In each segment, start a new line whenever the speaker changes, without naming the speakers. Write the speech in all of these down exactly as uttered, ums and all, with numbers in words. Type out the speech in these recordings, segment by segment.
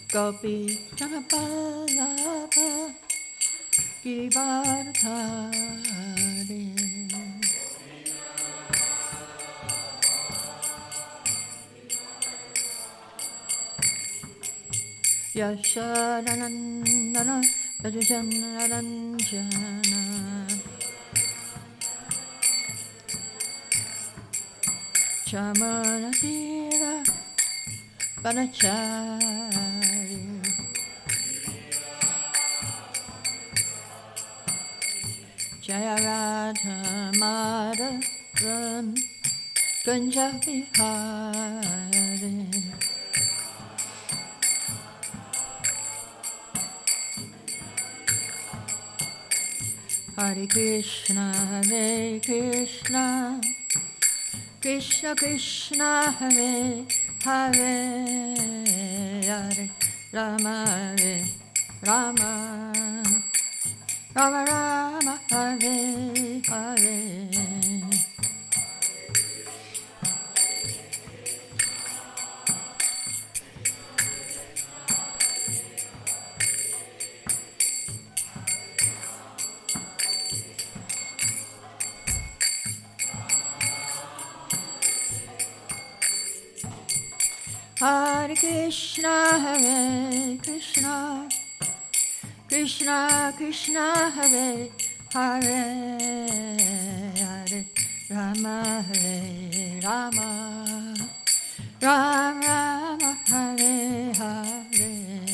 Gopi Janapalava Girivardhari Yasharanandana Rajanaranjana Chamanatira Banachari Jaya Radha Madhavan Kunja Vihari Hare Krishna Hare Krishna Krishna Krishna Hare Hare Hare Rama Hare Rama Rama Rama Hare Hare Hare Krishna Hare Krishna Krishna Krishna Hare Hare Hare Rama Hare Rama Rama Rama Hare Hare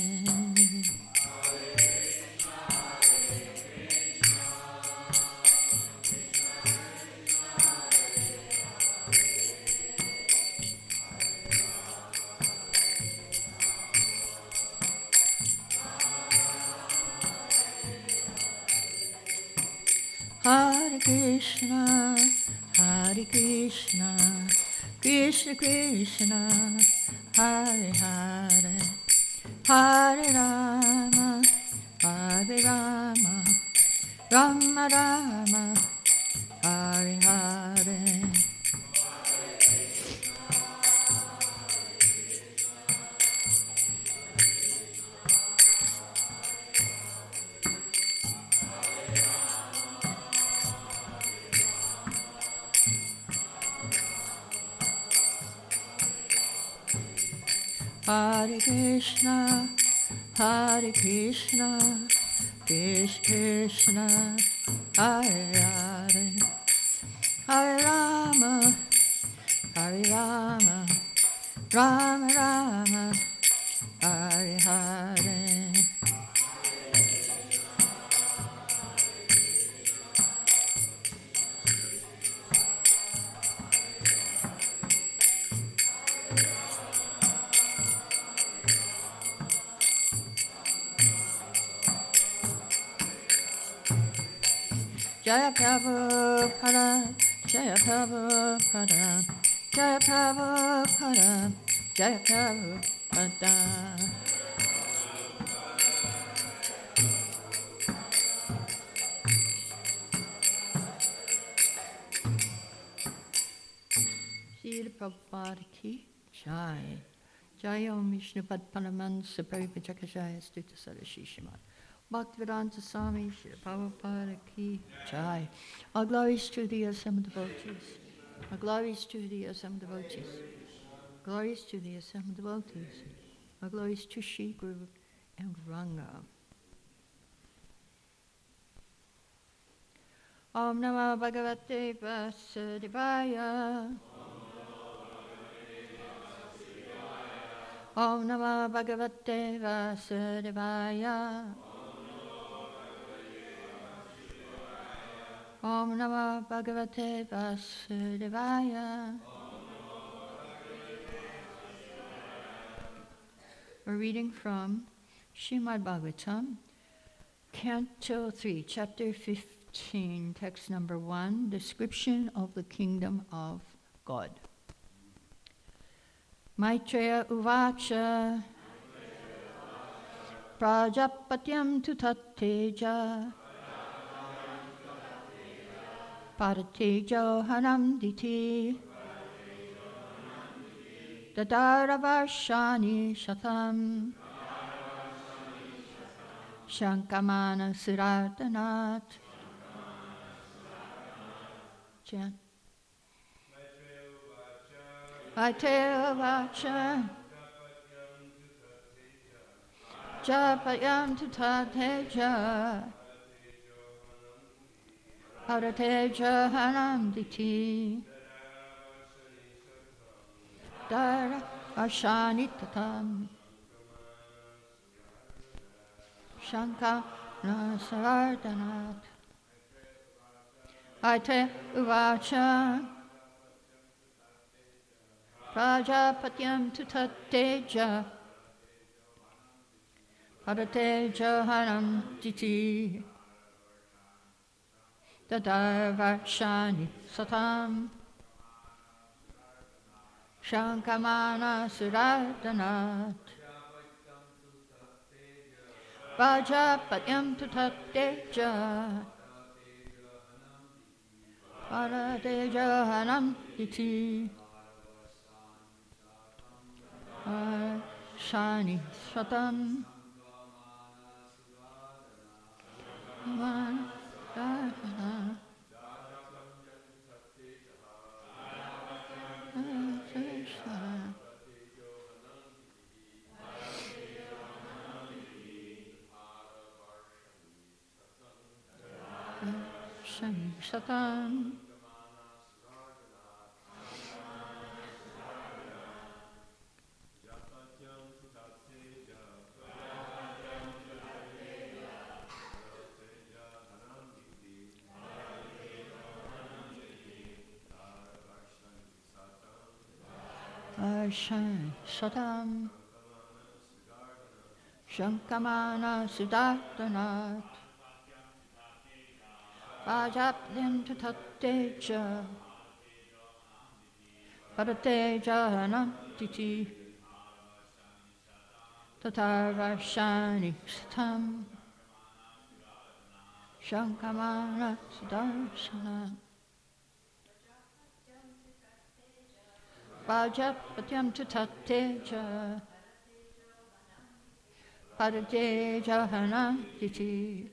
Hare Krishna, Hare Krishna, Krishna Krishna, Hare Hare, Hare Rama, Hare Rama, Rama Rama, Hare Hare. Hare Krishna, Hare Krishna, Krishna Krishna, Hare Hare, Hare Rama, Hare Rama, Rama Rama, Hare Hare. Jaya Prabhupada, Jaya Prabhupada, Jaya Prabhupada, Jaya Prabhupada. Srila Prabhupada ki Jai. Jai Om Vishnupad Paramahansa Paripachakashaya Stuta Sarashishimat. Bhaktivedanta Swami Srila Prabhupada ki Jai. All glories to the assembled devotees. All glories to the assembled devotees. Glories to the assembled devotees. All glories to Shri Guru and Ranga. Om Namah Bhagavate Vasudevaya. Om Namah Bhagavate Vasudevaya. Om Namah Bhagavate Vasudevaya. We're reading from Srimad Bhagavatam, Canto three, Chapter fifteen, Text number one, Description of the Kingdom of God. Maitreya Uvacha Prajapatyam Tutateja Paratejo Hanamditi Dadaravarshani Shatam Shankamana Siddharthanat. Chant. Maitreya Vacha Japayam Tutateja Parateja Hanamditi Dara Ashanitatam Shankara Sardanat Aite Uvacha Prajapatyam Tutateja Parateja Hanamditi Tadarvashani Satam Shankamana Siddharthanat Vajapatyam Tutateja Parateja Hanamditi Shani Satam Shankamana Shani Satam Shani Satam Shankamana Siddharthanat Vajapatyam Tutateja Parateja Hanamditi Tatarvashani Satam Shankamana Siddharthanat Vajapatyam Tutateja Parateja Hanamditi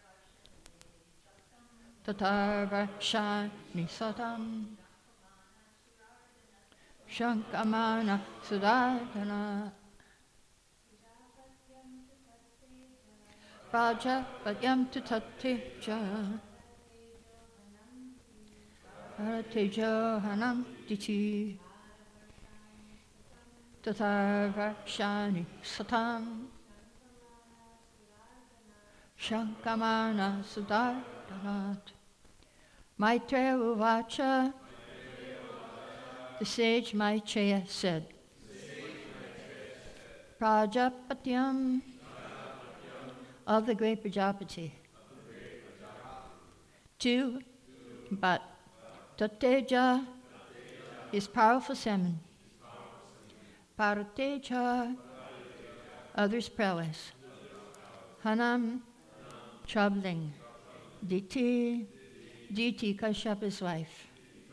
Tatarvashani Satam Shankamana Siddharthanat Vajapatyam Tutateja Parateja Hanamditi Tatarvashani Satam Shankamana Siddharthanat Maitreya Uvacha. The sage Maitreya said, Prajapatyam of the great Prajapati. Two, but Tateja, his powerful semen. Parateja, others' prowess. Hanam, troubling. Diti, Diti, Kashyap's wife.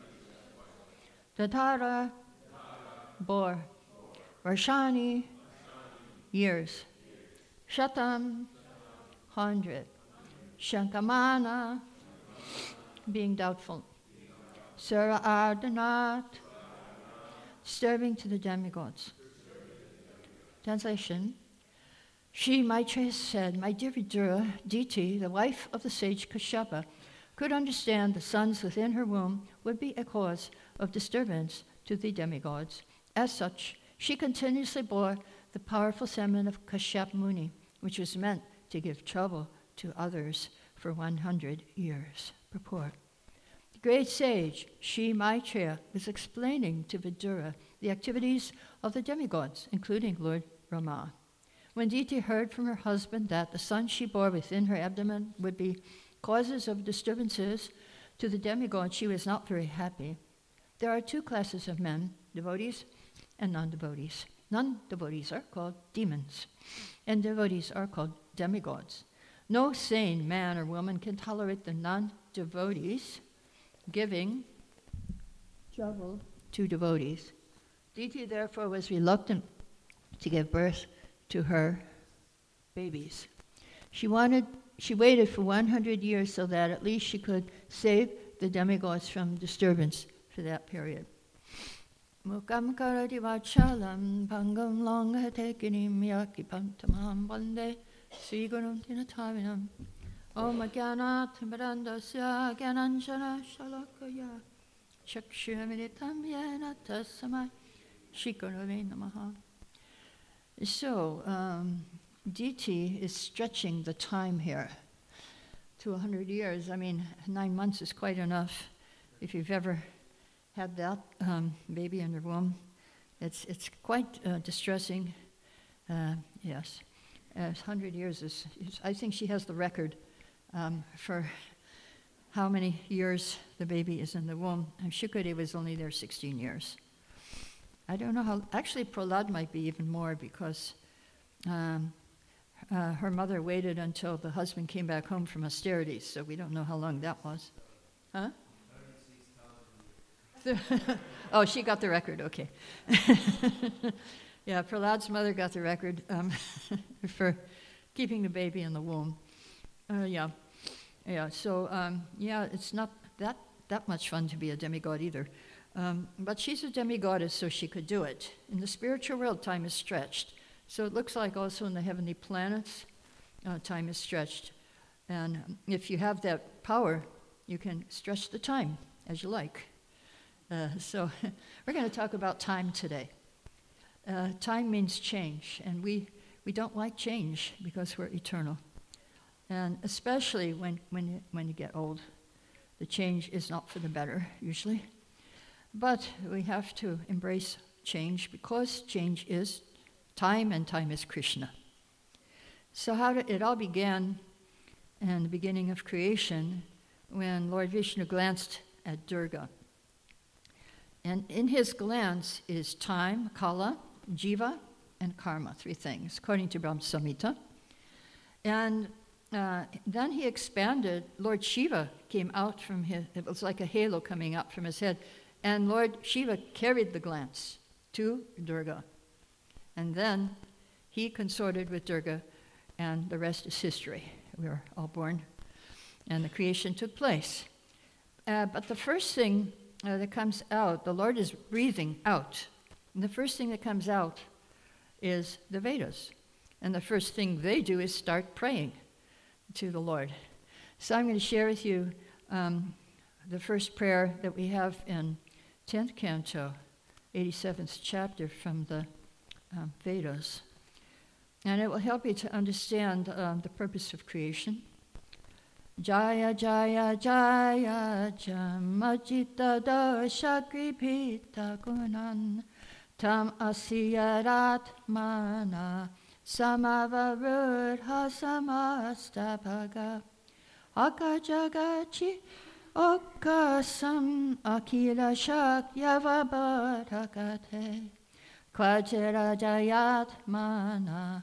Tatara, bore. Varshani, years. Shatam, hundred. Shankamana, being doubtful. Sura Ardhanat, disturbing to the demigods. Translation. She, Maitreya, said, My dear Vidura, Diti, the wife of the sage Kashyapa, could understand the sons within her womb would be a cause of disturbance to the demigods. As such, she continuously bore the powerful semen of Kashyap Muni, which was meant to give trouble to others for one hundred years. Purport. The great sage, she, Maitreya, was explaining to Vidura the activities of the demigods, including Lord Rama. When Diti heard from her husband that the sons she bore within her abdomen would be causes of disturbances to the demigods, she was not very happy. There are two classes of men, devotees and non-devotees. Non-devotees are called demons, and devotees are called demigods. No sane man or woman can tolerate the non-devotees giving trouble to devotees. Diti therefore was reluctant to give birth to her babies. She wanted, she waited for one hundred years so that at least she could save the demigods from disturbance for that period. Mukam karadi vachalam pangam longa tekinim yaki pantamam bande sigunum tinatavinam Om Gyanat Mirandasya Gyananjana Shalakaya Chakshuminitam Yena Tasamai Shikarave Namaha. So, um, D T is stretching the time here to one hundred years. I mean, nine months is quite enough. If you've ever had that um, baby in your womb, it's it's quite uh, distressing. Uh, yes, uh, one hundred years is, is, I think she has the record um, for how many years the baby is in the womb. And Shukade was only there sixteen years. I don't know how, actually Prahlad might be even more because um, uh, her mother waited until the husband came back home from austerities, so we don't know how long that was. Huh? Oh, she got the record, okay. Yeah, Prahlad's mother got the record um, for keeping the baby in the womb. Uh, yeah, yeah. So um, yeah, it's not that that much fun to be a demigod either. Um, but she's a demigoddess, so she could do it. In the spiritual world, time is stretched. So it looks like also in the heavenly planets, uh, time is stretched. And if you have that power, you can stretch the time as you like. Uh, so we're going to talk about time today. Uh, time means change, and we, we don't like change because we're eternal. And especially when, when, you, when you get old, the change is not for the better, usually. But we have to embrace change because change is time and time is Krishna. So how did, it all began in the beginning of creation when Lord Vishnu glanced at Durga. And in his glance is time, kala, jiva, and karma, three things, according to Brahma Samhita. And uh, then he expanded, Lord Shiva came out from his, it was like a halo coming up from his head, and Lord Shiva carried the glance to Durga. And then he consorted with Durga, and the rest is history. We were all born, and the creation took place. Uh, but the first thing uh, that comes out, the Lord is breathing out. And the first thing that comes out is the Vedas. And the first thing they do is start praying to the Lord. So I'm going to share with you um, the first prayer that we have in tenth canto, eighty-seventh chapter from the um, Vedas. And it will help you to understand um, the purpose of creation. Jaya Jaya Jaya Jamajita Doshakri Pita Gunan Tam Asiyaratmana Samavarudha Samastapaga Akajagachi Okasam Akila Shakyavabharakate Kvajrajayatmana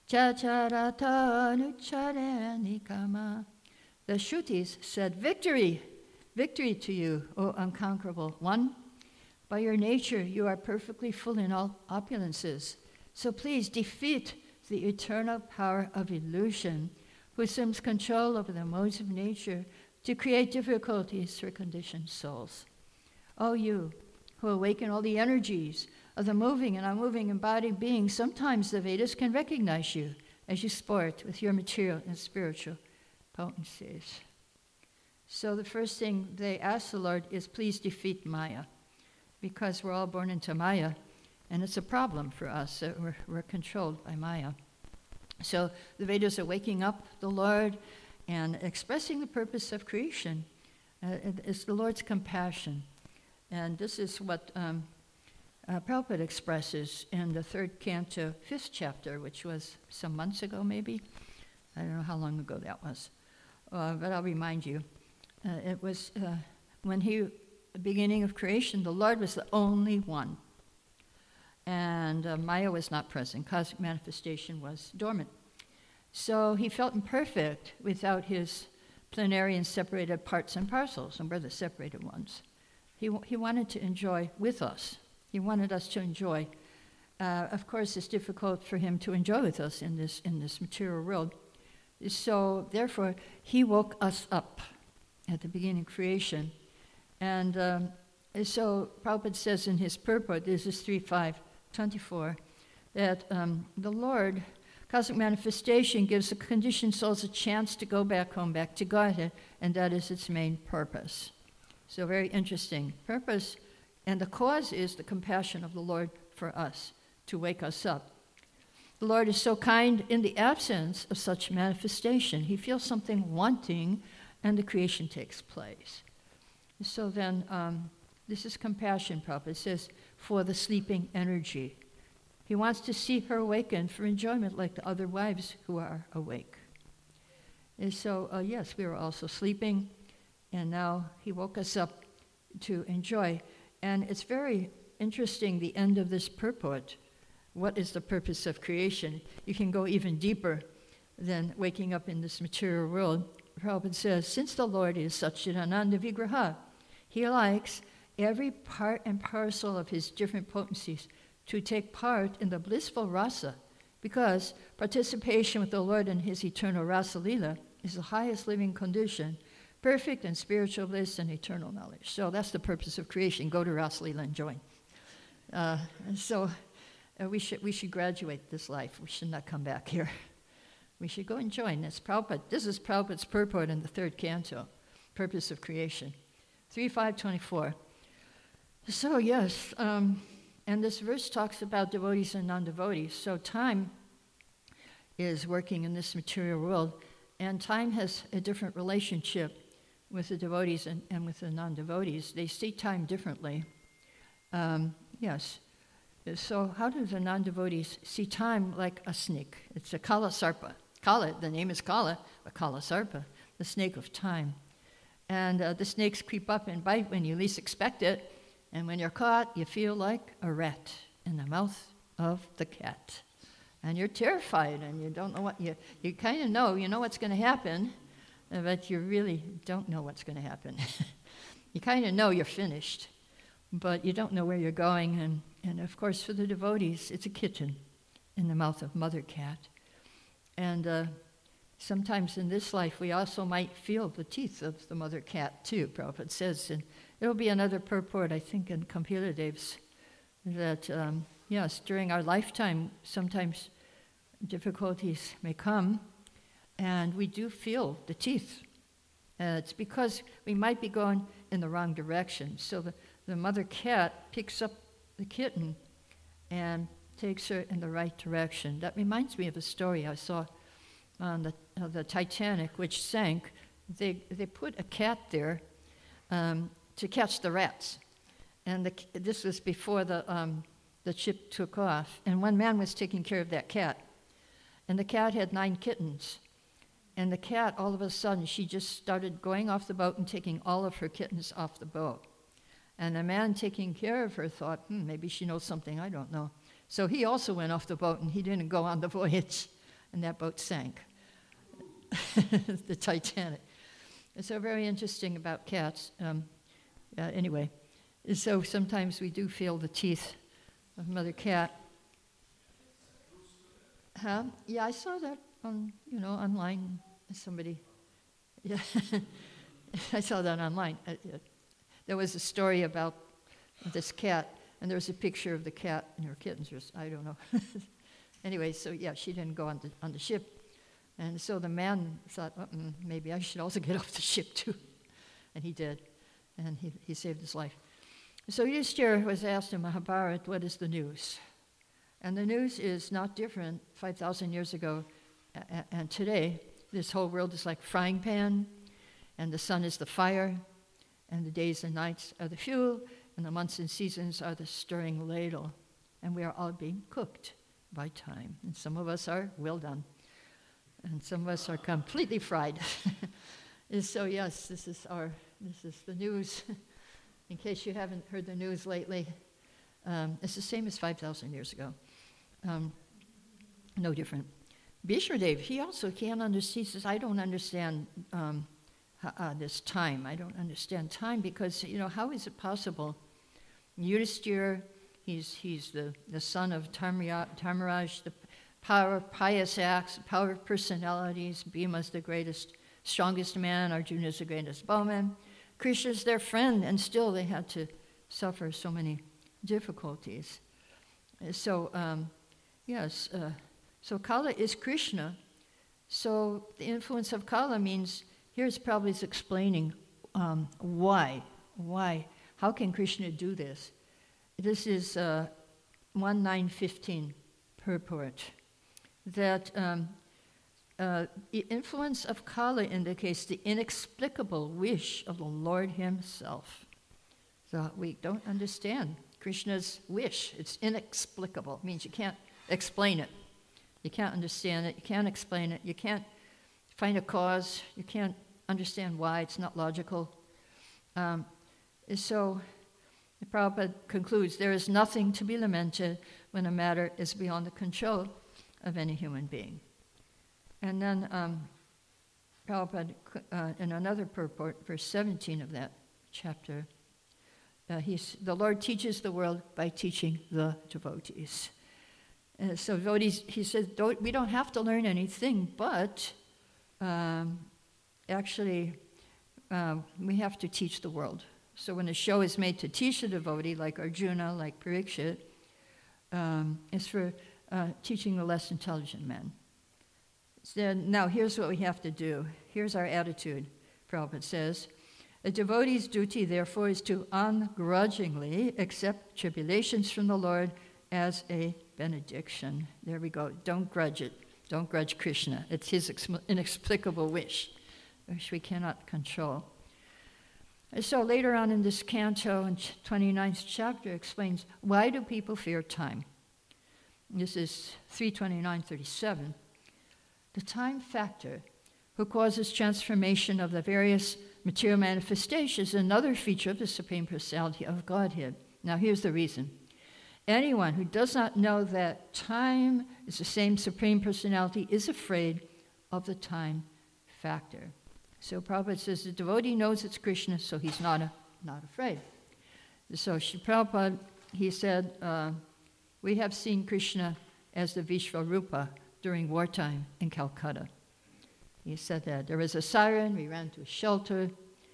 Chacharatanucharenikama. The Shrutis said, Victory, victory to you, O unconquerable one. By your nature, you are perfectly full in all opulences. So please defeat the eternal power of illusion, who assumes control over the modes of nature to create difficulties for conditioned souls. O you, who awaken all the energies of the moving and unmoving embodied beings, sometimes the Vedas can recognize you as you sport with your material and spiritual potencies. So the first thing they ask the Lord is, please defeat Maya, because we're all born into Maya, and it's a problem for us that we're, we're controlled by Maya. So the Vedas are waking up the Lord and expressing the purpose of creation. Uh, it's the Lord's compassion. And this is what um, uh, Prabhupada expresses in the third canto, fifth chapter, which was some months ago maybe. I don't know how long ago that was. Uh, but I'll remind you. Uh, it was uh, when he, the beginning of creation, the Lord was the only one. And uh, Maya was not present. Cosmic manifestation was dormant. So he felt imperfect without his plenary and separated parts and parcels, and we're the separated ones. He, he wanted to enjoy with us. He wanted us to enjoy. Uh, of course, it's difficult for him to enjoy with us in this, in this material world, So therefore, he woke us up at the beginning of creation. And um, so Prabhupada says in his purport, this is three five twenty-four, that um, the Lord, cosmic manifestation, gives the conditioned souls a chance to go back home, back to Godhead, and that is its main purpose. So very interesting. Purpose, and the cause is the compassion of the Lord for us, to wake us up. The Lord is so kind in the absence of such manifestation. He feels something wanting, and the creation takes place. So then, um, this is compassion, Prabhupada. It says, for the sleeping energy. He wants to see her awaken for enjoyment like the other wives who are awake. And so, uh, yes, we were also sleeping, and now he woke us up to enjoy. And it's very interesting, the end of this purport. What is the purpose of creation? You can go even deeper than waking up in this material world. Prabhupada says, since the Lord is Satchidananda Vigraha, he likes every part and parcel of his different potencies to take part in the blissful rasa, because participation with the Lord in his eternal rasa lila is the highest living condition, perfect and spiritual bliss and eternal knowledge. So that's the purpose of creation. Go to rasa lila and join. Uh, and so uh, we should we should graduate this life. We should not come back here. We should go and join. That's Prabhupada. This is Prabhupada's purport in the third canto, Purpose of Creation, three five twenty-four. So yes, um, and this verse talks about devotees and non-devotees. So time is working in this material world, and time has a different relationship with the devotees and, and with the non-devotees. They see time differently. Um, yes. So how do the non-devotees see time? Like a snake? It's a Kala Sarpa. Kala, the name is Kala, but Kala Sarpa, the snake of time. And uh, the snakes creep up and bite when you least expect it. And when you're caught, you feel like a rat in the mouth of the cat. And you're terrified, and you don't know what, you, you kind of know, you know what's going to happen, but you really don't know what's going to happen. You kind of know you're finished, but you don't know where you're going. And, and of course, for the devotees, it's a kitten in the mouth of mother cat. And uh, sometimes in this life, we also might feel the teeth of the mother cat, too, Prabhupada says. And it'll be another purport, I think, in Kampila Dev's, that, um, yes, during our lifetime, sometimes difficulties may come, and we do feel the teeth. Uh, it's because we might be going in the wrong direction. So the, the mother cat picks up the kitten and takes her in the right direction. That reminds me of a story I saw on the, uh, the Titanic, which sank. They, they put a cat there um, to catch the rats. And the, this was before the, um, the ship took off. And one man was taking care of that cat. And the cat had nine kittens. And the cat, all of a sudden, she just started going off the boat and taking all of her kittens off the boat. And the man taking care of her thought, hmm, maybe she knows something I don't know. So he also went off the boat, and he didn't go on the voyage. And that boat sank. The Titanic. It's so very interesting about cats. Um, uh, anyway, so sometimes we do feel the teeth of mother cat. Huh? Yeah, I saw that on, you know, online. Somebody, yeah, I saw that online. Uh, uh, there was a story about this cat, and there was a picture of the cat and her kittens. Or, I don't know. Anyway, so yeah, she didn't go on the on the ship. And so the man thought, uh-uh, maybe I should also get off the ship too. And he did. And he, he saved his life. So Yudhishthira was asked in Mahabharata, what is the news? And the news is not different five thousand years ago a- and today. This whole world is like frying pan, and the sun is the fire, and the days and nights are the fuel, and the months and seasons are the stirring ladle. And we are all being cooked by time. And some of us are well done. And some of us are completely fried. And so yes, this is our, this is the news. In case you haven't heard the news lately, um, it's the same as five thousand years ago. Um, no different. Bhishma Dev, he also can't understand, he says, I don't understand um, uh, this time. I don't understand time because, you know, how is it possible? Yudhishthira, he's, he's the, the son of Dharmaraj, the power of pious acts, power of personalities. Bhima's the greatest, strongest man. Arjuna's the greatest bowman. Krishna's their friend, and still they had to suffer so many difficulties. So, um, yes, uh, so Kala is Krishna. So the influence of Kala means, here's Prabhupada's explaining um, why. Why? How can Krishna do this? This is uh, one nine fifteen purport. That um, uh, the influence of Kala indicates the inexplicable wish of the Lord himself. So we don't understand Krishna's wish. It's inexplicable. It means you can't explain it. You can't understand it. You can't explain it. You can't find a cause. You can't understand why. It's not logical. Um, so Prabhupada concludes, there is nothing to be lamented when a matter is beyond the control of any human being. And then um, Prabhupada, uh, in another purport, verse seventeen of that chapter, uh, he's, the Lord teaches the world by teaching the devotees. And so devotees, he says, don't, we don't have to learn anything, but um, actually uh, we have to teach the world. So when a show is made to teach a devotee, like Arjuna, like Parikshit, um, it's for uh, teaching the less intelligent men. So now here's what we have to do. Here's our attitude, Prabhupada says. A devotee's duty, therefore, is to ungrudgingly accept tribulations from the Lord as a benediction. There we go. Don't grudge it. Don't grudge Krishna. It's his inexplicable wish, which we cannot control. So later on in this canto, in twenty-ninth chapter, explains, why do people fear time? This is three twenty-nine thirty-seven. The time factor, who causes transformation of the various material manifestations, is another feature of the Supreme Personality of Godhead. Now here's the reason. Anyone who does not know that time is the same Supreme Personality is afraid of the time factor. So Prabhupada says the devotee knows it's Krishna, so he's not a, not afraid. So Sri Prabhupada, he said, uh, we have seen Krishna as the Vishvarupa during wartime in Calcutta. He said that there was a siren, we ran to a shelter,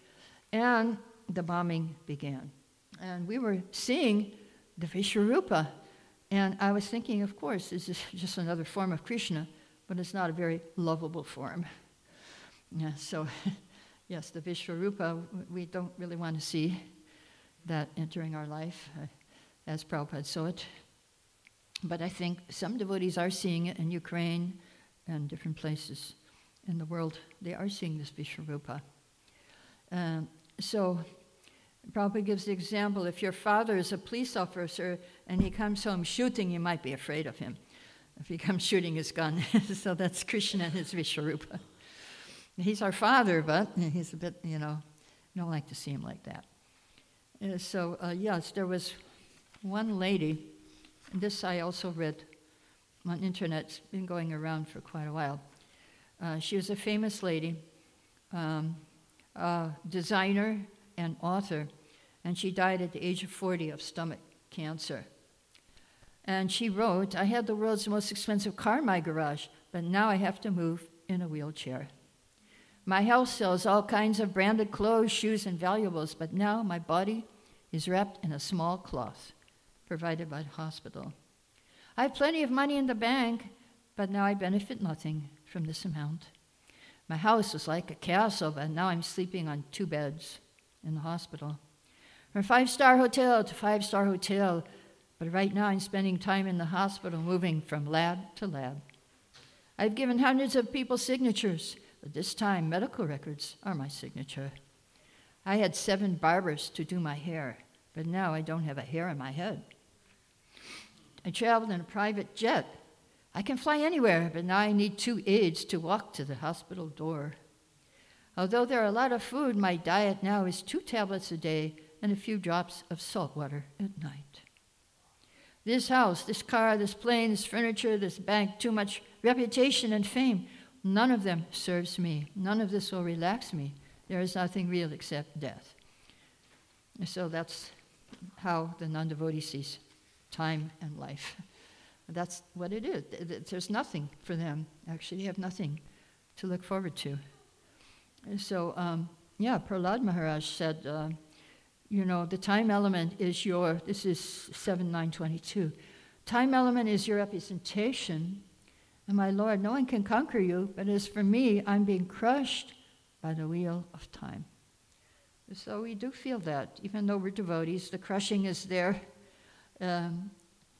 and the bombing began. And we were seeing the Vishvarupa, and I was thinking, of course, this is just another form of Krishna, but it's not a very lovable form. Yeah, so, yes, the Vishvarupa, we don't really want to see that entering our life, uh, as Prabhupada saw it. But I think some devotees are seeing it in Ukraine and different places in the world. They are seeing this Vishvarupa. Um, so, Prabhupada gives the example, if your father is a police officer and he comes home shooting, you might be afraid of him if he comes shooting his gun. So that's Krishna and his Vishvarupa. He's our father, but he's a bit, you know, I don't like to see him like that. Uh, so, uh, yes, there was one lady, and this I also read on internet, it's been going around for quite a while. Uh, she was a famous lady, um, a designer and author, and she died at the age of forty of stomach cancer. And she wrote, I had the world's most expensive car in my garage, but now I have to move in a wheelchair. My house sells all kinds of branded clothes, shoes, and valuables, but now my body is wrapped in a small cloth provided by the hospital. I have plenty of money in the bank, but now I benefit nothing from this amount. My house was like a castle, but now I'm sleeping on two beds in the hospital. From five-star hotel to five-star hotel, but right now I'm spending time in the hospital, moving from lab to lab. I've given hundreds of people signatures, but this time medical records are my signature. I had seven barbers to do my hair, but now I don't have a hair in my head. I traveled in a private jet. I can fly anywhere, but now I need two aides to walk to the hospital door. Although there are a lot of food, my diet now is two tablets a day and a few drops of salt water at night. This house, this car, this plane, this furniture, this bank, too much reputation and fame, none of them serves me. None of this will relax me. There is nothing real except death. So that's how the non-devotee sees time and life. That's what it is. There's nothing for them. Actually, they have nothing to look forward to. And so, um, yeah, Prahlad Maharaj said, uh, you know, the time element is your, this is seven nine twenty-two. Time element is your representation. And my Lord, no one can conquer you, but as for me, I'm being crushed by the wheel of time. So we do feel that, even though we're devotees, the crushing is there. Um,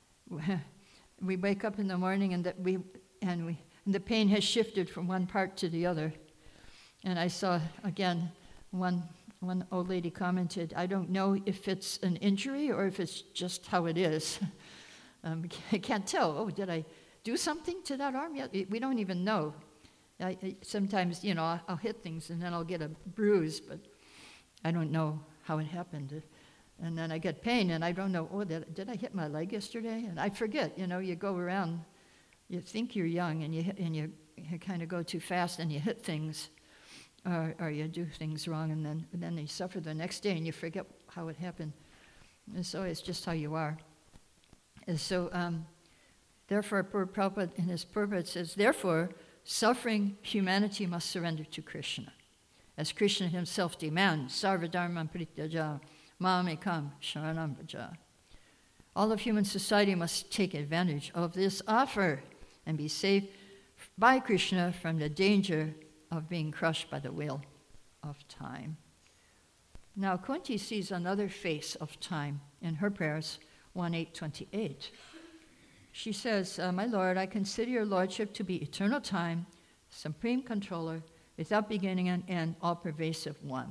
we wake up in the morning and that we and we and the pain has shifted from one part to the other. And I saw again one one old lady commented, I don't know if it's an injury or if it's just how it is. um, I can't tell. Oh, did I do something to that arm yet? We don't even know. I, I, sometimes, you know, I'll, I'll hit things and then I'll get a bruise, but I don't know how it happened. And then I get pain and I don't know, oh, did, did I hit my leg yesterday? And I forget, you know, you go around, you think you're young and you hit, and you, you kind of go too fast and you hit things or, or you do things wrong and then, and then you suffer the next day and you forget how it happened. And so it's just how you are. And so, um, therefore, Prabhupada in his purport says, therefore, suffering humanity must surrender to Krishna. As Krishna himself demands, Sarvadharma Prityaja, Mamekam Sharanam Vraja. All of human society must take advantage of this offer and be saved by Krishna from the danger of being crushed by the wheel of time. Now, Kunti sees another face of time in her prayers, one eight twenty-eight. She says, uh, my Lord, I consider your lordship to be eternal time, supreme controller, without beginning and end, all-pervasive one.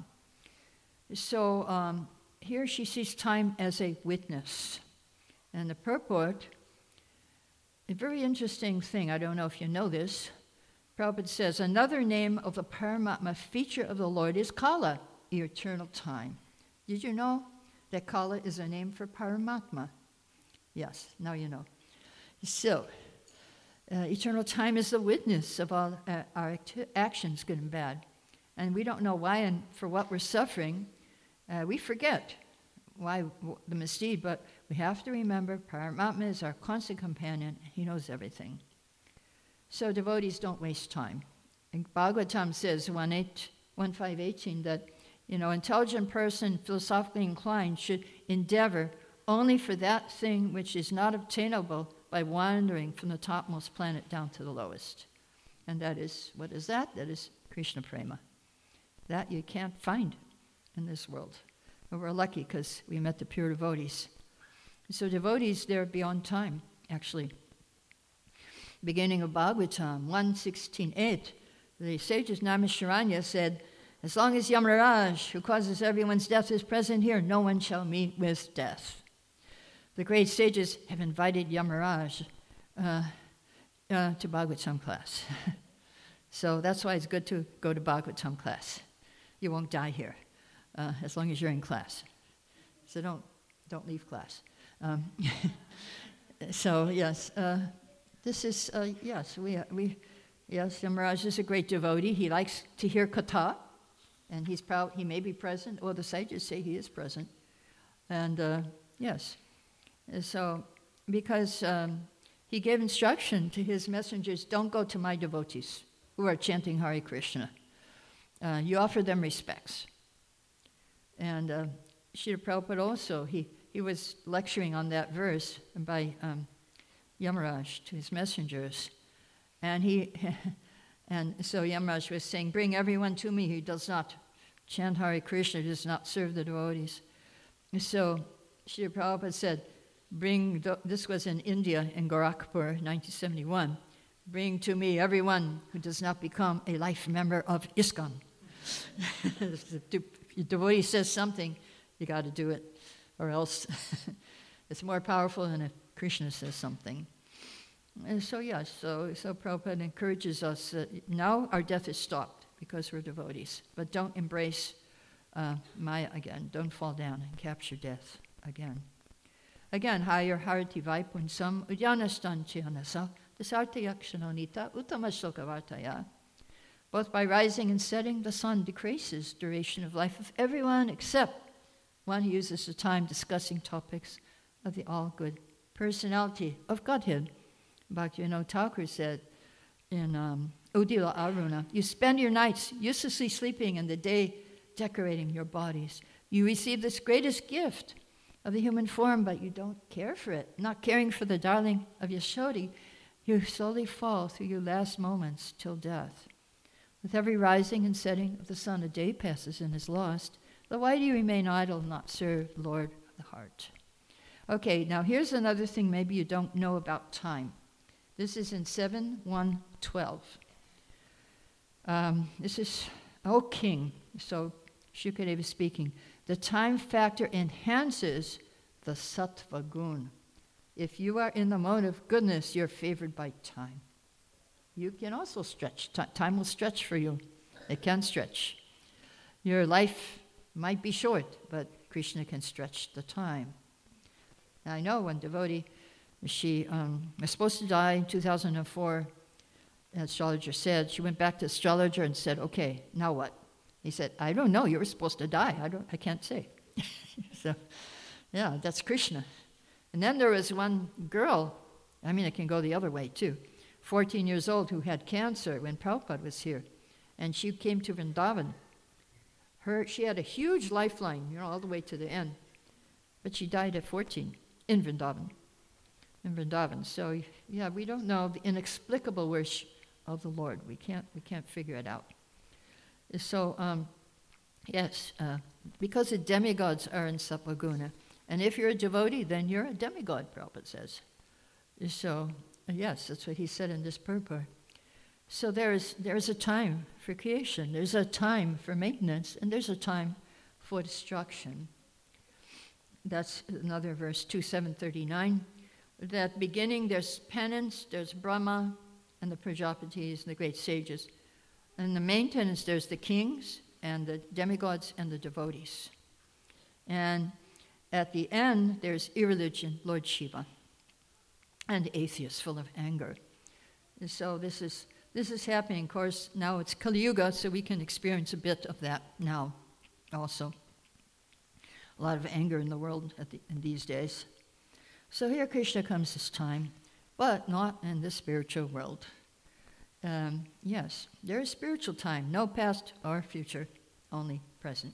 So um, here she sees time as a witness. And the purport, a very interesting thing, I don't know if you know this, Prabhupada says, another name of the Paramatma feature of the Lord is Kala, eternal time. Did you know that Kala is a name for Paramatma? Yes, now you know. So, uh, eternal time is the witness of all uh, our act- actions, good and bad. And we don't know why and for what we're suffering. Uh, we forget why w- the misdeed, but we have to remember Paramatma is our constant companion. He knows everything. So devotees don't waste time. And Bhagavatam says, one five eighteen, that, you know, intelligent person, philosophically inclined, should endeavor only for that thing which is not obtainable by wandering from the topmost planet down to the lowest. And that is, what is that? That is Krishna Prema. That you can't find in this world. But we're lucky because we met the pure devotees. So devotees, they're beyond time, actually. Beginning of Bhagavatam, one sixteen eight, the sages Naimisharanya said, as long as Yamaraj, who causes everyone's death, is present here, no one shall meet with death. The great sages have invited Yamaraj uh, uh, to Bhagavatam class. So that's why it's good to go to Bhagavatam class. You won't die here, uh, as long as you're in class. So don't don't leave class. Um, so yes, uh, this is uh, yes we we yes Yamaraj is a great devotee. He likes to hear katha, and he's proud. He may be present. Well, the sages say he is present, and uh, yes. So, because um, he gave instruction to his messengers, don't go to my devotees who are chanting Hare Krishna. Uh, you offer them respects. And uh, Srila Prabhupada also, he, he was lecturing on that verse by um, Yamaraj to his messengers. And he, and so Yamaraj was saying, bring everyone to me who does not chant Hare Krishna, does not serve the devotees. So Srila Prabhupada said, bring, the, this was in India, in Gorakhpur, nineteen seventy-one, bring to me everyone who does not become a life member of ISKCON. If the devotee says something, you got to do it, or else it's more powerful than if Krishna says something. And so, yes, so, so Prabhupada encourages us that now our death is stopped because we're devotees, but don't embrace uh, Maya again. Don't fall down and capture death again. Again, higher harati vaipunsam udyanastan chiyanasa dasartayakshanonita uttamaslokavartaya. Both by rising and setting, the sun decreases duration of life of everyone except one who uses the time discussing topics of the all-good personality of Godhead Bhaktivinoda Thakur said in um, Udila Aruna, you spend your nights uselessly sleeping and the day decorating your bodies. You receive this greatest gift of the human form, but you don't care for it. Not caring for the darling of Yashodhi, you slowly fall through your last moments till death. With every rising and setting of the sun, a day passes and is lost. But why do you remain idle and not serve Lord of the heart? Okay, now here's another thing maybe you don't know about time. This is in seven one twelve. Um, this is, O king, so Shukadeva is speaking, the time factor enhances the sattva gun. If you are in the mode of goodness, you're favored by time. You can also stretch. T- time will stretch for you. It can stretch. Your life might be short, but Krishna can stretch the time. Now, I know one devotee, she um, was supposed to die in two thousand four. The astrologer said, she went back to the astrologer and said, okay, now what? He said, I don't know, you were supposed to die. I don't, I can't say. So, yeah, that's Krishna. And then there was one girl, I mean, it can go the other way too, fourteen years old, who had cancer when Prabhupada was here. And she came to Vrindavan. Her, she had a huge lifeline, you know, all the way to the end. But she died at fourteen in Vrindavan. In Vrindavan. So, yeah, we don't know the inexplicable wish of the Lord. We can't, we can't figure it out. So, um, yes, uh, because the demigods are in Sattva-guna. And if you're a devotee, then you're a demigod, Prabhupada says. So, yes, that's what he said in this purport. So there's there's a time for creation, there's a time for maintenance, and there's a time for destruction. That's another verse, two seven thirty-nine. That beginning, there's penance, there's Brahma, and the Prajapatis, and the great sages. And the maintenance, there's the kings, and the demigods, and the devotees. And at the end, there's irreligion, Lord Shiva, and atheists full of anger. And so this is this is happening. Of course, now it's Kali Yuga, so we can experience a bit of that now also. A lot of anger in the world at the, in these days. So here Krishna comes this time, but not in the spiritual world. Um, yes, there is spiritual time, no past or future, only present.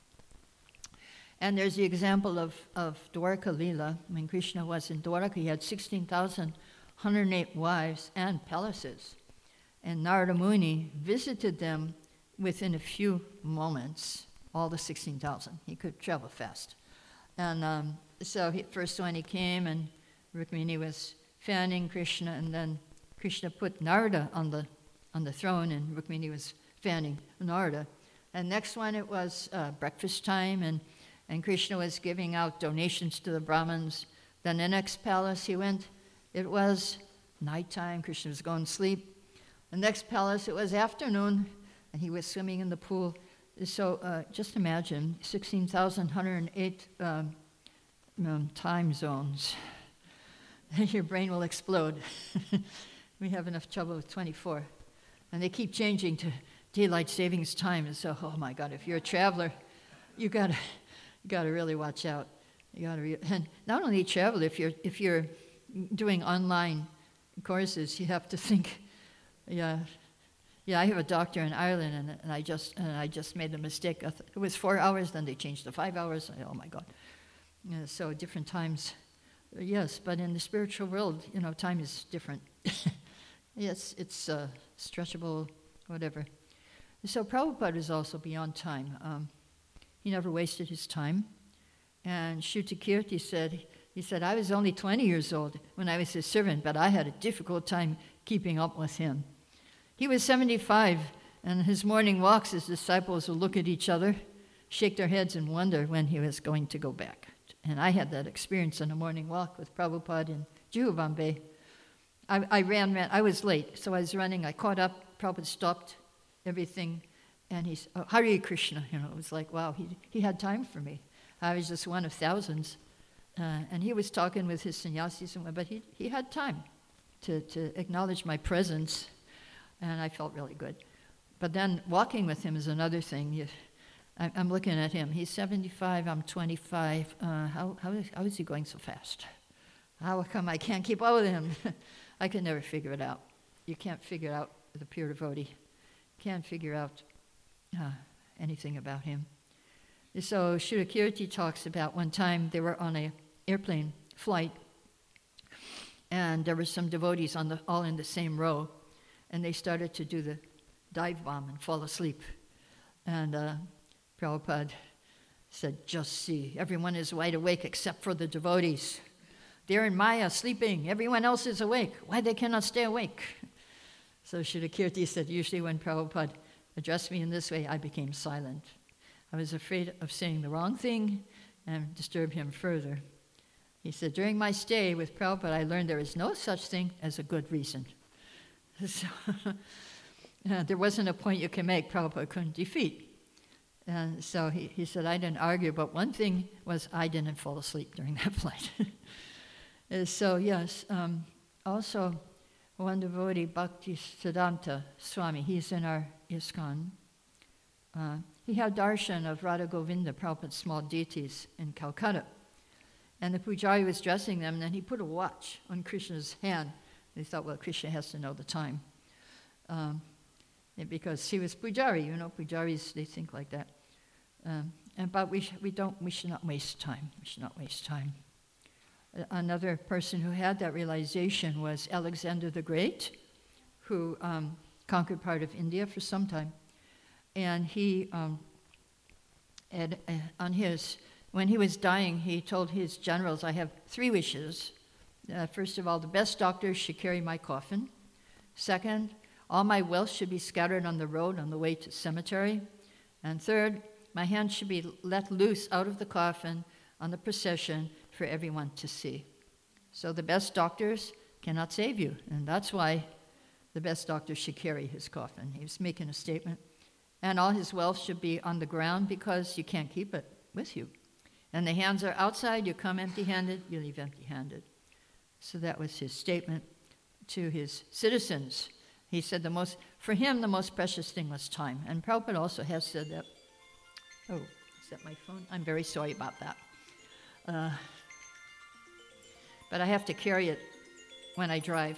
And there's the example of, of Dwarka Lila. When Krishna was in Dwarka, he had sixteen thousand one hundred eight wives and palaces. And Narada Muni visited them within a few moments, all the sixteen thousand. He could travel fast. And um, so he, first when he came, and Rukmini was fanning Krishna, and then Krishna put Narada on the on the throne, and Rukmini was fanning Narada. And next one, it was uh, breakfast time, and And Krishna was giving out donations to the Brahmins. Then the next palace he went, it was nighttime. Krishna was going to sleep. The next palace, it was afternoon, and he was swimming in the pool. So uh, just imagine, sixteen thousand one hundred eight um, um, time zones. Your brain will explode. We have enough trouble with twenty-four. And they keep changing to daylight savings time. And so, oh my God, if you're a traveler, you got to... You got to really watch out. You got to, re- and not only travel. If you're if you're doing online courses, you have to think. Yeah, yeah. I have a doctor in Ireland, and, and I just and I just made the mistake. I th- it was four hours, then they changed to five hours. I, oh my God! Yeah, so different times. Yes, but in the spiritual world, you know, time is different. Yes, it's uh, stretchable, whatever. So Prabhupada is also beyond time. Um, He never wasted his time. And Shrutakirti said, he said, I was only twenty years old when I was his servant, but I had a difficult time keeping up with him. He was seventy-five, and his morning walks, his disciples would look at each other, shake their heads, and wonder when he was going to go back. And I had that experience on a morning walk with Prabhupada in Juhu Bombay. I, I ran, ran, I was late, so I was running. I caught up, Prabhupada stopped everything. And he's, oh, Hare Krishna, you know, it was like, wow, he he had time for me. I was just one of thousands. Uh, and he was talking with his sannyasis, but he, he had time to, to acknowledge my presence, and I felt really good. But then walking with him is another thing. You, I, I'm looking at him. He's seventy-five, I'm twenty-five. Uh, how, how, is, how is he going so fast? How come I can't keep up with him? I could never figure it out. You can't figure out the pure devotee. Can't figure out uh, anything about him. So Shuddhakirti talks about one time they were on an airplane flight, and there were some devotees on the, all in the same row, and they started to do the dive bomb and fall asleep. And uh, Prabhupada said, just see, everyone is wide awake except for the devotees. They're in Maya sleeping. Everyone else is awake. Why they cannot stay awake? So Shuddhakirti said, usually when Prabhupada addressed me in this way, I became silent. I was afraid of saying the wrong thing and disturb him further. He said, during my stay with Prabhupada, I learned there is no such thing as a good reason. So uh, there wasn't a point you can make Prabhupada couldn't defeat. And so he, he said, I didn't argue, but one thing was I didn't fall asleep during that flight. So yes, um, also one devotee, Bhakti Siddhanta Swami, he's in our ISKCON. Uh, he had darshan of Radha Govinda, Prabhupada's small deities in Calcutta. And the pujari was dressing them, and then he put a watch on Krishna's hand. They thought, well, Krishna has to know the time. Um, because he was pujari, you know, pujaris, they think like that. Um, and, but we, sh- we, don't, we should not waste time. We should not waste time. Uh, another person who had that realization was Alexander the Great, who um, conquered part of India for some time. And he, um, had, uh, on his, when he was dying, he told his generals, I have three wishes. Uh, first of all, the best doctors should carry my coffin. Second, all my wealth should be scattered on the road on the way to cemetery. And third, my hand should be let loose out of the coffin on the procession for everyone to see. So the best doctors cannot save you, and that's why the best doctor should carry his coffin. He was making a statement. And all his wealth should be on the ground because you can't keep it with you. And the hands are outside, you come empty-handed, you leave empty-handed. So that was his statement to his citizens. He said the most, for him, the most precious thing was time. And Prabhupada also has said that. Oh, is that my phone? I'm very sorry about that. Uh, but I have to carry it when I drive.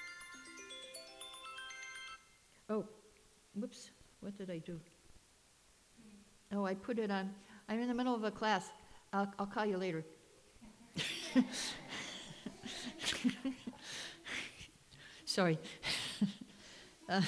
Oh, whoops, what did I do? Oh, I put it on. I'm in the middle of a class. I'll, I'll call you later. Sorry. Uh,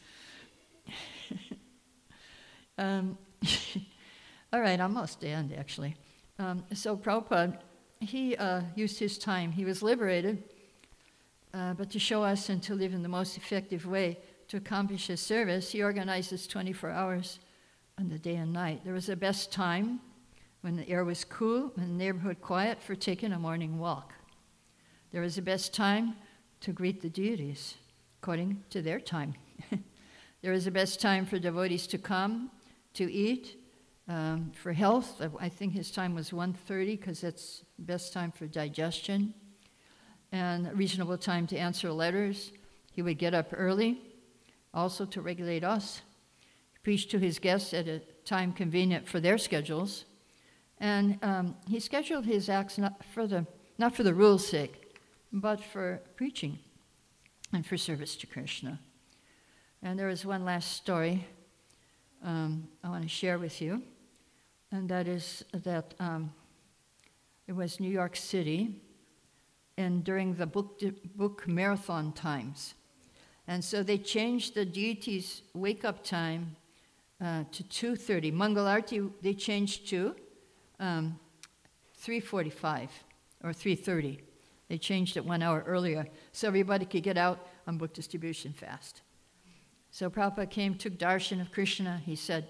um, all right, I'm almost to end, actually. Um, so Prabhupada, he uh, used his time. He was liberated, uh, but to show us and to live in the most effective way to accomplish his service, he organizes twenty-four hours on the day and night. There was the best time when the air was cool and the neighborhood quiet for taking a morning walk. There was the best time to greet the deities according to their time. There was the best time for devotees to come, to eat, um, for health. I think his time was one thirty because that's the best time for digestion, and a reasonable time to answer letters. He would get up early, also to regulate us. He preached to his guests at a time convenient for their schedules, and um, he scheduled his acts not for the not for the rule's sake, but for preaching and for service to Krishna. And there is one last story um, I want to share with you, and that is that um, it was New York City, and during the book, book marathon times. And so they changed the deity's wake-up time uh, to two thirty. Mangalarti, they changed to um, three forty-five or three thirty. They changed it one hour earlier so everybody could get out on book distribution fast. So Prabhupada came, took darshan of Krishna. He said,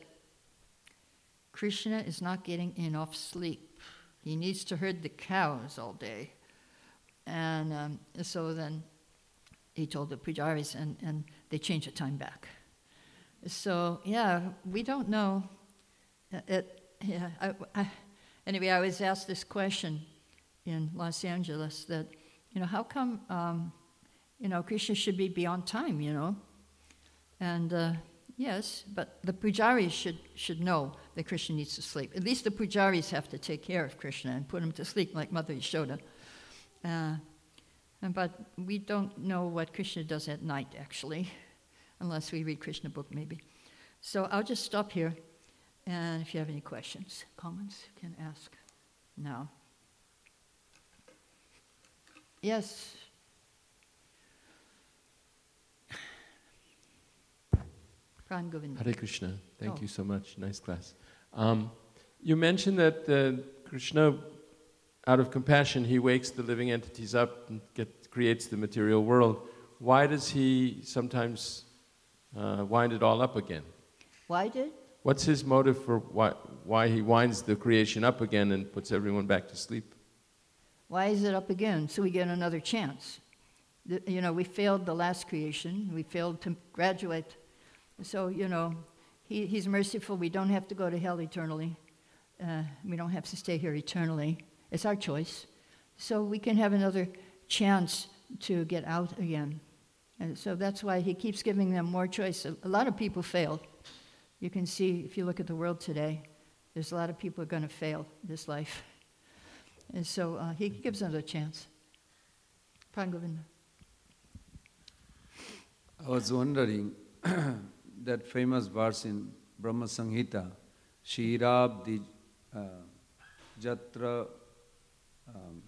Krishna is not getting enough sleep. He needs to herd the cows all day. And um, so then he told the pujaris, and, and they changed the time back. So, yeah, we don't know. It, yeah, I, I, anyway, I was asked this question in Los Angeles that, you know, how come, um, you know, Krishna should be beyond time, you know? And uh, yes, but the pujaris should, should know that Krishna needs to sleep. At least the pujaris have to take care of Krishna and put him to sleep like Mother Yashoda. Uh, And but we don't know what Krishna does at night, actually, unless we read Krishna book, maybe. So I'll just stop here, and if you have any questions, comments, you can ask now. Yes. Pran Govinda.
Hare Krishna. Thank
Oh.
you so much. Nice class. Um, you mentioned that uh, Krishna, out of compassion, he wakes the living entities up and get, creates the material world. Why does he sometimes uh, wind it all up again?
Why did?
What's his motive for why, why he winds the creation up again and puts everyone back to sleep?
Why is it up again? So we get another chance. The, you know, we failed the last creation. We failed to graduate. So, you know, he, he's merciful. We don't have to go to hell eternally. Uh, we don't have to stay here eternally. It's our choice. So we can have another chance to get out again. And so that's why he keeps giving them more choice. A, a lot of people failed. You can see, if you look at the world today, there's a lot of people who are going to fail this life. And so uh, he gives them a chance. Pran Govinda.
I was wondering, that famous verse in Brahma Samhita, Shirabdi uh, Jatra um,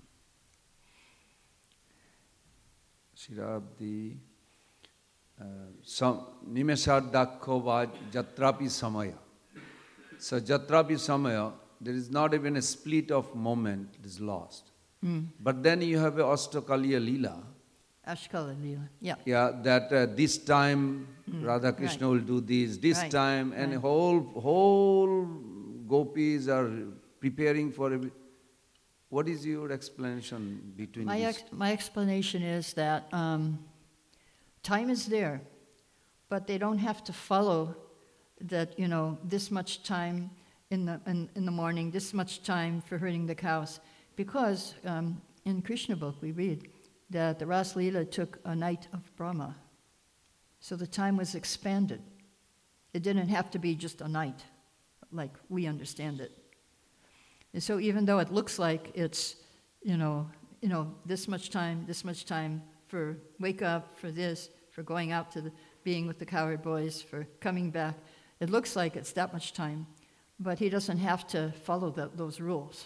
Shirabdi uh, Nimeshardakho va Jatrapi Samaya. So Jatrapi Samaya, there is not even a split of moment, it is lost.
Mm.
But then you have a Astakaliya Leela.
Ashkala Leela, yeah.
Yeah, that uh, this time
Mm,
Radha Krishna
right.
will do this, this
Right,
time, and
right.
whole whole gopis are preparing for a. What is your explanation between
My,
these?
ex- my explanation is that um, time is there, but they don't have to follow that, you know, this much time in the, in, in the morning, this much time for herding the cows. Because um, in Krishna book we read that the Ras Leela took a night of Brahma. So the time was expanded. It didn't have to be just a night, like we understand it. And so even though it looks like it's, you know, you know, this much time, this much time for wake up, for this, for going out to the, being with the cowherd boys, for coming back, it looks like it's that much time, but he doesn't have to follow the, those rules.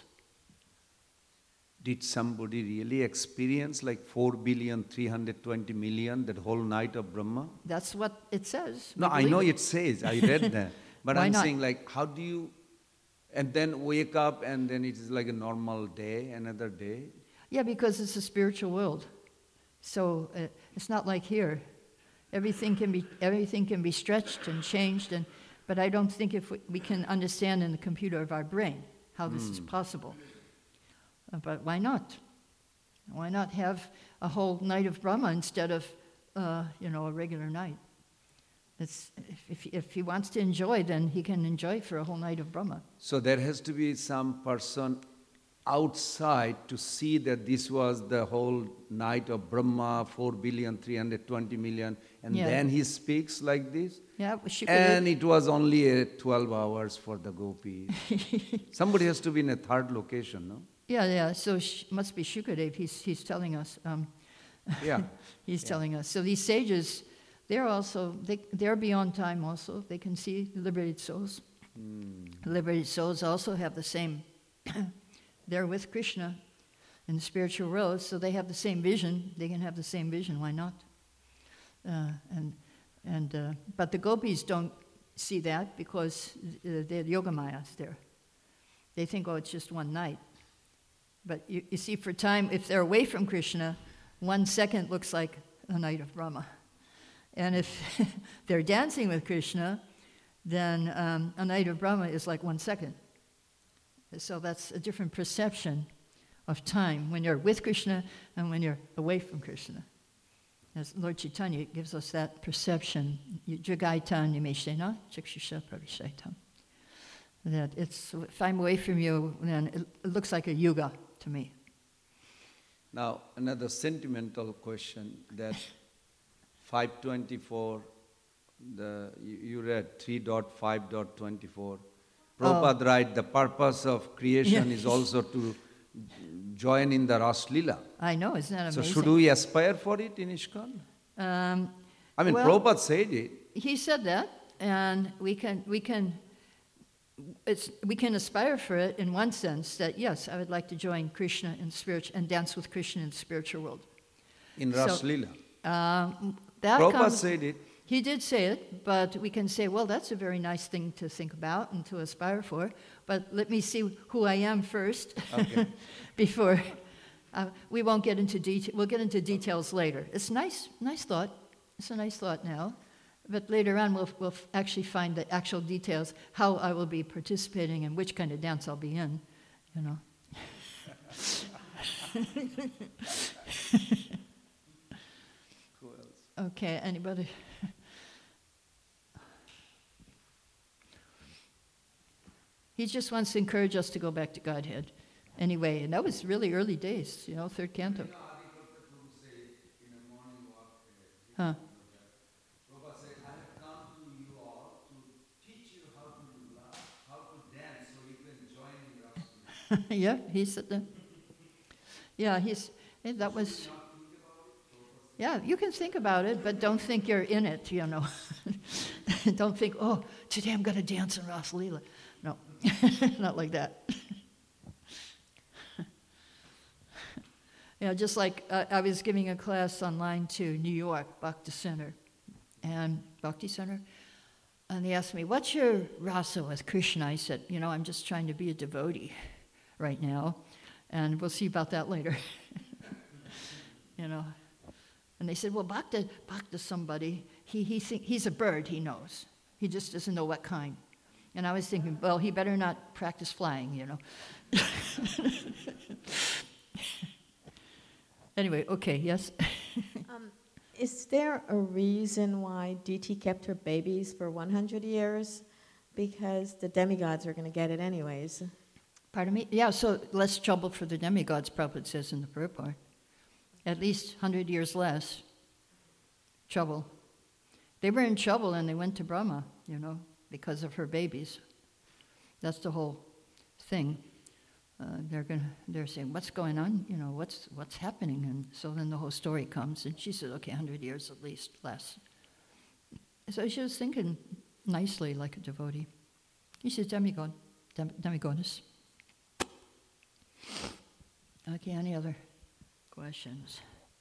Did somebody really experience like four billion three hundred twenty million that whole night of Brahma?
That's what it says.
No,
We
I
believe
know
it.
it says, I read that. But
Why
I'm
not?
saying like, how do you, and then wake up and then it is like a normal day, another day?
Yeah, because it's a spiritual world. So uh, it's not like here. Everything can be everything can be stretched and changed, and but I don't think if we, we can understand in the computer of our brain how this is possible. Uh, but why not? Why not have a whole night of Brahma instead of uh, you know a regular night? It's, if, if if he wants to enjoy, then he can enjoy for a whole night of Brahma.
So there has to be some person outside to see that this was the whole night of Brahma, four billion three hundred twenty million, and
Yeah.
then he speaks like this.
Yeah, she
And it was only a twelve hours for the gopis. Somebody has to be in a third location, no?
Yeah, yeah. So sh- must be Shukadev. He's he's telling us. Um,
Yeah.
he's
Yeah.
telling us. So these sages, they're also they they're beyond time. Also, they can see liberated souls.
Hmm.
Liberated souls also have the same. They're with Krishna in the spiritual world, so they have the same vision. They can have the same vision. Why not? Uh, and and uh, but the gopis don't see that because uh, they're yogamayas there. They think, oh, it's just one night. But you, you see, for time, if they're away from Krishna, one second looks like a night of Brahma. And if they're dancing with Krishna, then um, a night of Brahma is like one second. So that's a different perception of time when you're with Krishna and when you're away from Krishna. As Lord Chaitanya gives us that perception, Jagaitan Yameshena, Chakshusha Pravishaitam. That it's, if I'm away from you, then it, it looks like a yuga to me.
Now, another sentimental question that five twenty-four, the, you, you read three point five point twenty-four. Prabhupada write, the purpose of creation
Yeah.
is also to join in the Ras Leela.
I know, isn't that
So
amazing?
should we aspire for it in ISKCON?
Um,
I mean,
well,
Prabhupada said it.
he said that, and we can we can it's we can aspire for it in one sense that yes, I would like to join Krishna in spiritual and dance with Krishna in the spiritual world.
In
So,
Ras Leela.
Um, that
Prabhupada
comes,
said it.
he did say it, but we can say, well, that's a very nice thing to think about and to aspire for. But let me see who I am first
Okay.
before. Uh, we won't get into detail. We'll get into details later. It's nice, nice thought. It's a nice thought now, but later on we'll we'll f- actually find the actual details how I will be participating and which kind of dance I'll be in. You know.
Who else?
Okay. Anybody? He just wants to encourage us to go back to Godhead. Anyway, and that was really early days, you know, third canto. Huh.
Prabhupada said, I have come to you all to teach you how to love, how to dance so you can join in Ras Leela.
Yeah, he said that. Yeah, he's, eh, that was, yeah, you can think about it, but don't think you're in it, you know. Don't think, oh, today I'm going to dance in Ras Leela. No, not like that. Yeah, just like uh, I was giving a class online to New York, Bhakti Center, and Bhakti Center, and they asked me, what's your rasa with Krishna? I said, you know, I'm just trying to be a devotee right now, and we'll see about that later. You know. And they said, well, Bhakta, Bhakta somebody, he, he think, he's a bird, he knows. He just doesn't know what kind. And I was thinking, well, he better not practice flying, you know. Anyway, okay, yes?
Um, is there a reason why D T kept her babies for one hundred years? Because the demigods are going to get it anyways.
Pardon me? Yeah, so less trouble for the demigods, Prabhupada says in the purport. At least one hundred years less trouble. They were in trouble and they went to Brahma, you know, because of her babies. That's the whole thing. Uh, they're gonna, they're saying, what's going on? You know, what's what's happening? And so then the whole story comes, and she said, okay, one hundred years at least, less. So she was thinking nicely like a devotee. He says, demigod, dem- demigoddess. Okay, any other questions?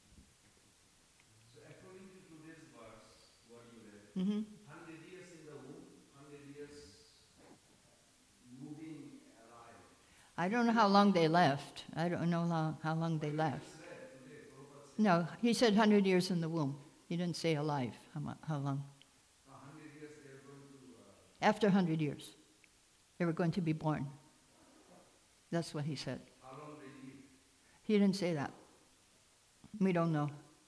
So according to today's verse, what you read,
Mm-hmm.
one hundred years in the womb, one hundred years moving alive.
I don't know how long they left. I don't know how, how long they left. No, he said one hundred years in the womb. He didn't say alive, how, mu- how long.
one hundred years they are going to, uh,
After one hundred years, they were going to be born. That's what he said.
how long they live.
He didn't say that. We don't know.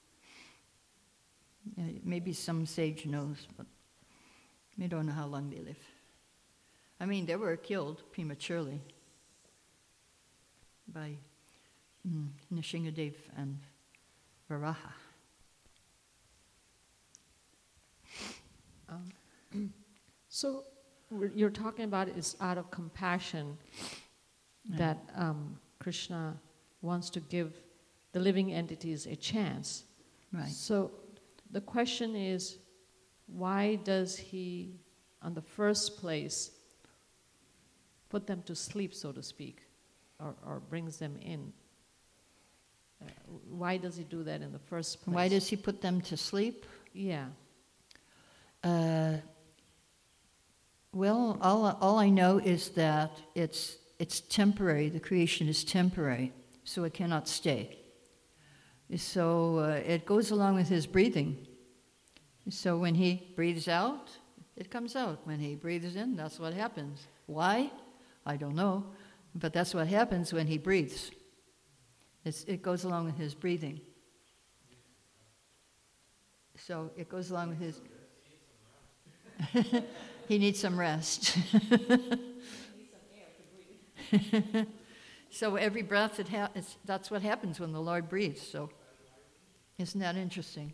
Yeah, maybe some sage knows, but we don't know how long they live. I mean, they were killed prematurely by mm, Nishingadev and Varaha.
Um, so we're- you're talking about it's out of compassion
Yeah.
that um, Krishna wants to give the living entities a chance.
Right.
So the question is, why does he, on the first place, put them to sleep, so to speak, or, or brings them in? Uh, why does he do that in the first place?
Why does he put them to sleep?
Yeah.
Uh, well, all, all I know is that it's, it's temporary. The creation is temporary, so it cannot stay. So uh, it goes along with his breathing. So when he breathes out, it comes out. When he breathes in, that's what happens. Why? I don't know. But that's what happens when he breathes. It's, it goes along with his breathing. So it goes along with his... He needs some rest. So every breath, it ha- it's, that's what happens when the Lord breathes. So isn't that interesting?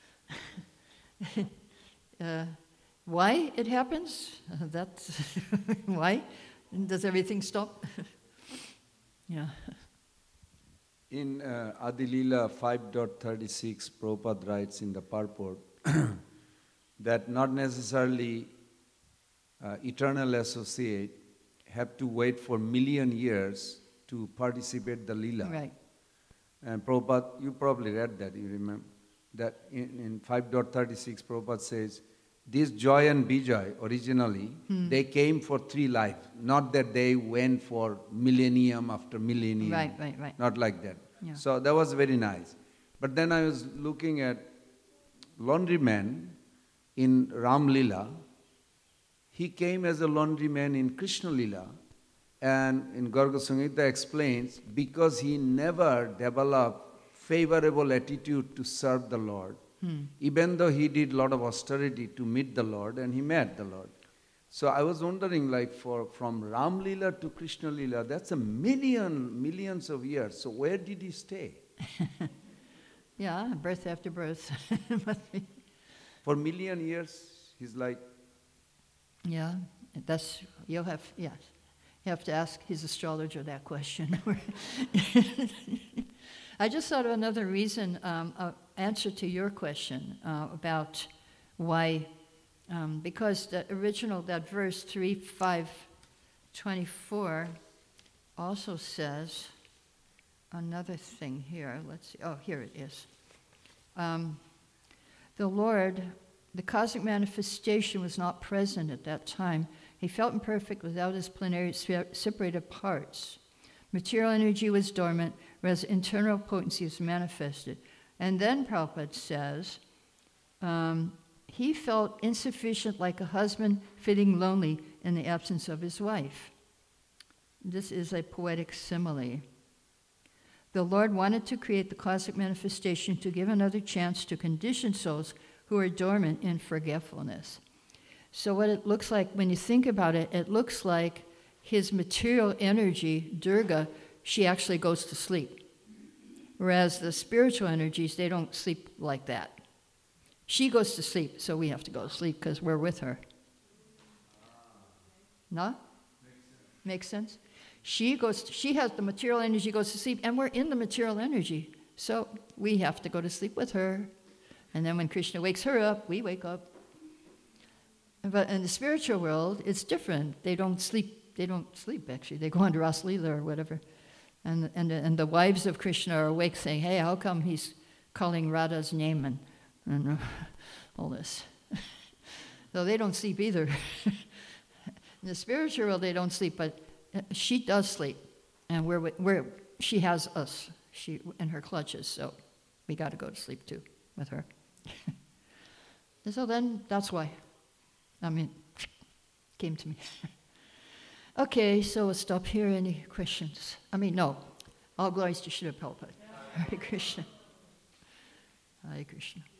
uh, why it happens? Uh, that's why? Does everything stop? Yeah.
In uh, Adilila five point thirty-six, Prabhupada writes in the purport that not necessarily uh, eternal associate have to wait for million years to participate the lila.
Right.
And Prabhupada, you probably read that, you remember, that in, in five point thirty-six, Prabhupada says, this joy and bijay, originally,
Hmm.
they came for three lives, not that they went for millennium after millennium.
Right, right, right.
Not like that.
Yeah.
So that was very nice. But then I was looking at laundryman in Ram Lila. He came as a laundryman in Krishna Lila. And in Garga Samhita explains, because he never developed favorable attitude to serve the Lord,
Hmm.
even though he did a lot of austerity to meet the Lord, and he met the Lord. So I was wondering, like, for from Ram Lila to Krishna Lila, that's a million, millions of years. So where did he stay?
Yeah, birth after birth. Must be.
For million years, he's like,
Yeah, that's, you'll have, yes. You have to ask his astrologer that question. I just thought of another reason, um, uh, answer to your question uh, about why, um, because the original, that verse three, five, twenty-four also says another thing here. Let's see. Oh, here it is. Um, the Lord, the cosmic manifestation was not present at that time. He felt imperfect without his plenary separated parts. Material energy was dormant, whereas internal potency was manifested. And then Prabhupada says, um, he felt insufficient like a husband feeling lonely in the absence of his wife. This is a poetic simile. The Lord wanted to create the cosmic manifestation to give another chance to conditioned souls who are dormant in forgetfulness. So what it looks like, when you think about it, it looks like his material energy, Durga, she actually goes to sleep. Whereas the spiritual energies, they don't sleep like that. She goes to sleep, so we have to go to sleep because we're with her. No? Makes sense? She goes, to, she has the material energy, goes to sleep, and we're in the material energy. So we have to go to sleep with her. And then when Krishna wakes her up, we wake up. But in the spiritual world, it's different. They don't sleep. They don't sleep, actually. They go on to Ras Leela or whatever. And, and, and the wives of Krishna are awake saying, hey, how come he's calling Radha's name and, and uh, all this? So they don't sleep either. In the spiritual world, they don't sleep, but she does sleep. And we're, we're, she has us she, in her clutches, so we got to go to sleep too with her. And so then, that's why. I mean, came to me. Okay, so we'll stop here. Any questions? I mean, no. All glories to Srila Prabhupada. Hare Krishna. Hare Krishna.